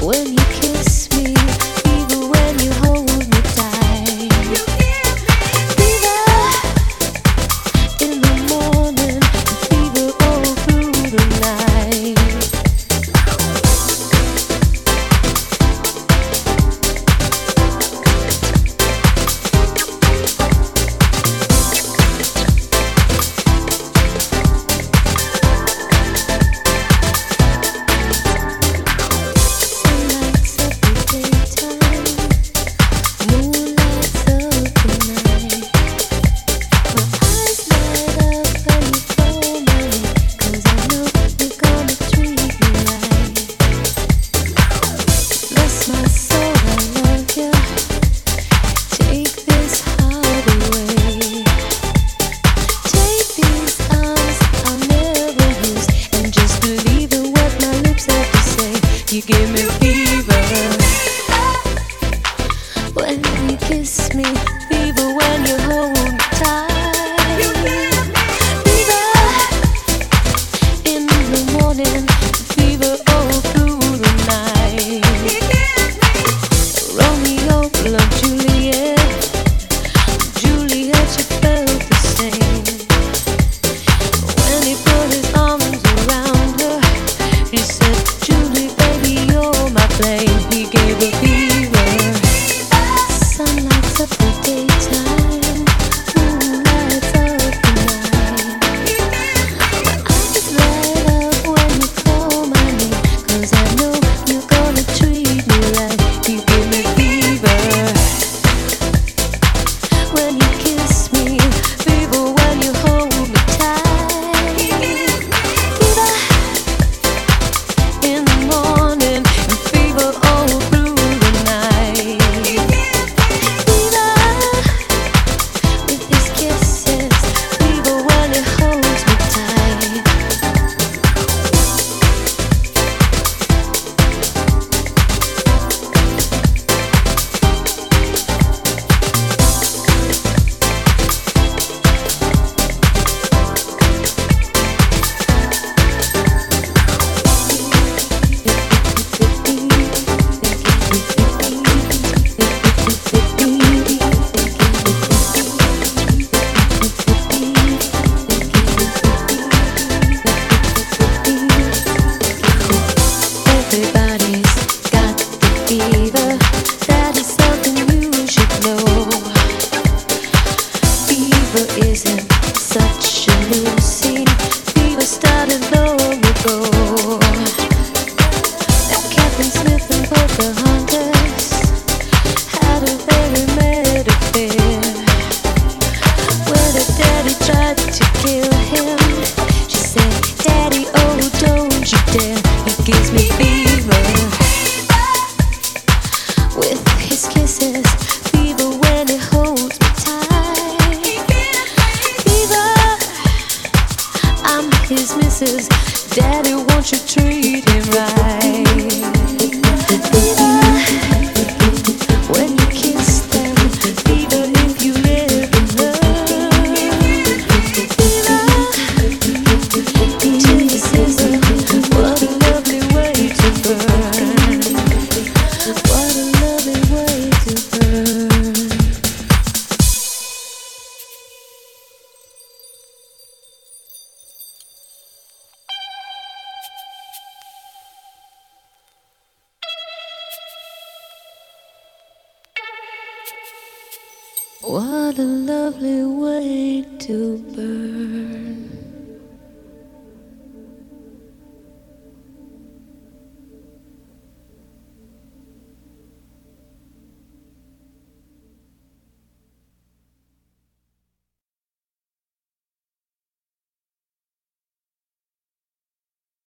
When you kiss me, even when you hold me tight. Fever in the morning, fever all through the night. You give me fever when you kiss me, fever when you hold me tight. Fever in the morning, fever all through the night. Romeo loved Juliet, Juliet she felt the same. When he put his arms around her, he said, Julie, you're my flame. He gave a fever. Sun lights up the daytime, moon lights up the night. My eyes light up when you call my name, 'cause I know you're gonna treat me right. You give me fever when you kiss me, fever when you hold me tight. Fever in the morning, fever all through the night. Fever with his kisses, fever when he holds me tight. Everybody's got the fever. That is something you should know. Fever isn't such a new scene. Fever started long ago. Now Captain Smith and Pocahontas had a very mad affair. When her daddy tried to kill him, she said, Daddy, oh, don't you dare. He gives me fever with his kisses, fever when he holds me tight. Fever, I'm his missus. Daddy, won't you treat him right? Fever when you kiss them, fever if you live in love. Fever till you sizzle. What a lovely way to burn. What a lovely way to burn. What a lovely way to burn.